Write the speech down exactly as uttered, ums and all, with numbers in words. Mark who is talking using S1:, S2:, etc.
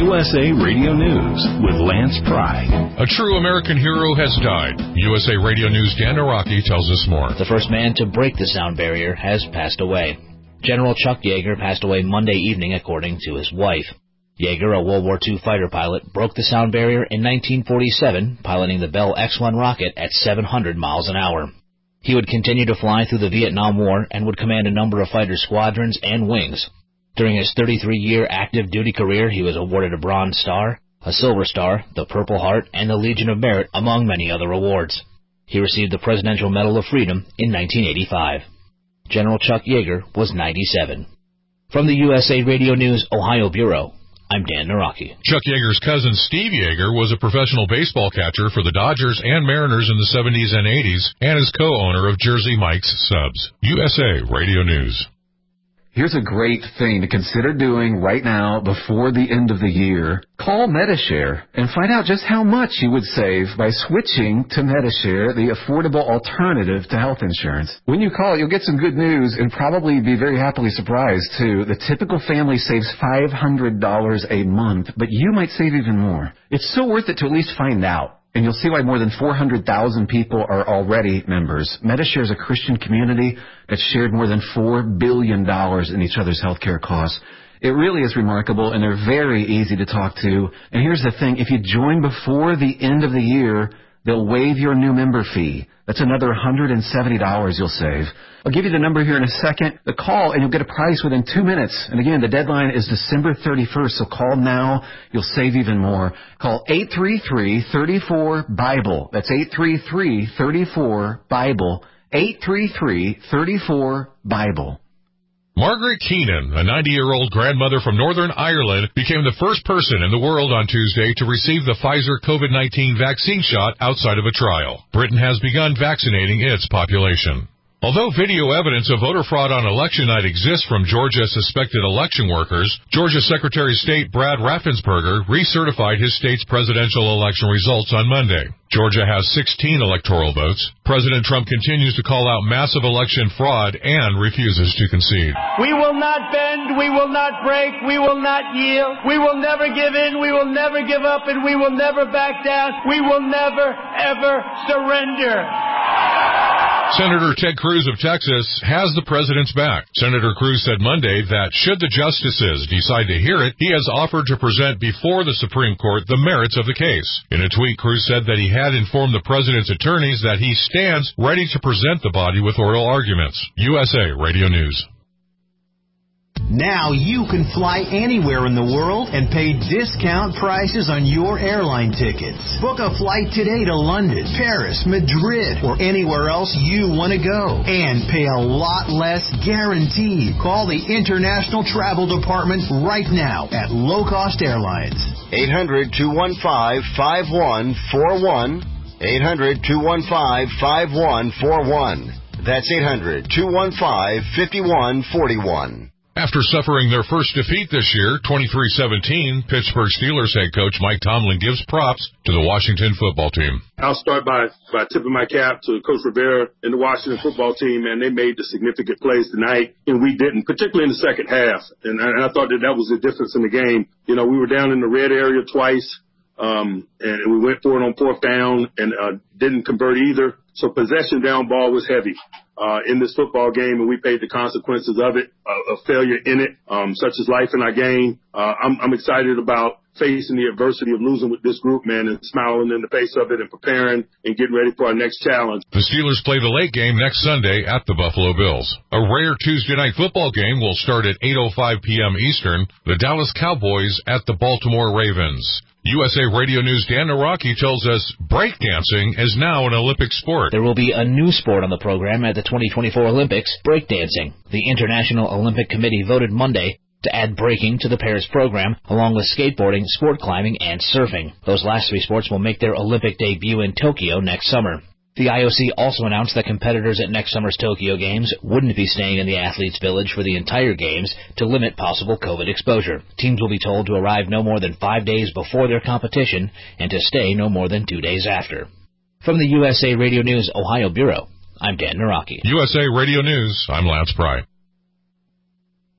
S1: U S A Radio News with Lance Pry.
S2: A true American hero has died. U S A Radio News' Dan Araki tells us more.
S3: The first man to break the sound barrier has passed away. General Chuck Yeager passed away Monday evening, according to his wife. Yeager, a World War Two fighter pilot, broke the sound barrier in nineteen forty-seven, piloting the Bell X one rocket at seven hundred miles an hour. He would continue to fly through the Vietnam War and would command a number of fighter squadrons and wings. During his thirty-three-year active duty career, he was awarded a Bronze Star, a Silver Star, the Purple Heart, and the Legion of Merit, among many other awards. He received the Presidential Medal of Freedom in nineteen eighty-five. General Chuck Yeager was ninety-seven. From the U S A Radio News Ohio Bureau, I'm Dan Naraki.
S2: Chuck Yeager's cousin Steve Yeager was a professional baseball catcher for the Dodgers and Mariners in the seventies and eighties and is co-owner of Jersey Mike's Subs. U S A Radio News.
S4: Here's a great thing to consider doing right now before the end of the year. Call Medi-Share and find out just how much you would save by switching to Medi-Share, the affordable alternative to health insurance. When you call, you'll get some good news and probably be very happily surprised, too. The typical family saves five hundred dollars a month, but you might save even more. It's so worth it to at least find out. And you'll see why more than four hundred thousand people are already members. Medi-Share is a Christian community that's shared more than four billion dollars in each other's health care costs. It really is remarkable, and they're very easy to talk to. And here's the thing. If you join before the end of the year, they'll waive your new member fee. That's another one hundred seventy dollars you'll save. I'll give you the number here in a second. The call, and you'll get a price within two minutes. And again, the deadline is December thirty-first, so call now. You'll save even more. Call eight three three, three four, BIBLE. That's eight three three, three four, BIBLE. eight three three, three four, BIBLE.
S2: Margaret Keenan, a ninety-year-old grandmother from Northern Ireland, became the first person in the world on Tuesday to receive the Pfizer COVID nineteen vaccine shot outside of a trial. Britain has begun vaccinating its population. Although video evidence of voter fraud on election night exists from Georgia's suspected election workers, Georgia Secretary of State Brad Raffensperger recertified his state's presidential election results on Monday. Georgia has sixteen electoral votes. President Trump continues to call out massive election fraud and refuses to concede.
S5: We will not bend, we will not break, we will not yield, we will never give in, we will never give up, and we will never back down. We will never, ever surrender.
S2: Senator Ted Cruz of Texas has the president's back. Senator Cruz said Monday that should the justices decide to hear it, he has offered to present before the Supreme Court the merits of the case. In a tweet, Cruz said that he had informed the president's attorneys that he stands ready to present the body with oral arguments. U S A Radio News.
S6: Now you can fly anywhere in the world and pay discount prices on your airline tickets. Book a flight today to London, Paris, Madrid, or anywhere else you want to go. And pay a lot less guaranteed. Call the International Travel Department right now at Low Cost Airlines.
S7: eight hundred, two one five, five one four one. eight hundred, two one five, five one four one. That's eight hundred, two one five, five one four one.
S2: After suffering their first defeat this year, twenty-three seventeen, Pittsburgh Steelers head coach Mike Tomlin gives props to the Washington football team.
S8: I'll start by, by tipping my cap to Coach Rivera and the Washington football team, and they made the significant plays tonight, and we didn't, particularly in the second half. And I, and I thought that that was the difference in the game. You know, we were down in the red area twice, um, and we went for it on fourth down and uh, didn't convert either. So possession down ball was heavy uh, in this football game, and we paid the consequences of it, uh, of failure in it, um, such as life in our game. Uh, I'm, I'm excited about facing the adversity of losing with this group, man, and smiling in the face of it and preparing and getting ready for our next challenge.
S2: The Steelers play the late game next Sunday at the Buffalo Bills. A rare Tuesday night football game will start at eight oh five p.m. Eastern. The Dallas Cowboys at the Baltimore Ravens. U S A Radio News' Dan Naraki tells us breakdancing is now an Olympic sport.
S3: There will be a new sport on the program at the twenty twenty-four Olympics, breakdancing. The International Olympic Committee voted Monday to add breaking to the Paris program, along with skateboarding, sport climbing, and surfing. Those last three sports will make their Olympic debut in Tokyo next summer. The I O C also announced that competitors at next summer's Tokyo Games wouldn't be staying in the Athletes' Village for the entire Games to limit possible COVID exposure. Teams will be told to arrive no more than five days before their competition and to stay no more than two days after. From the U S A Radio News Ohio Bureau, I'm Dan Naraki.
S2: U S A Radio News, I'm Lance Pry.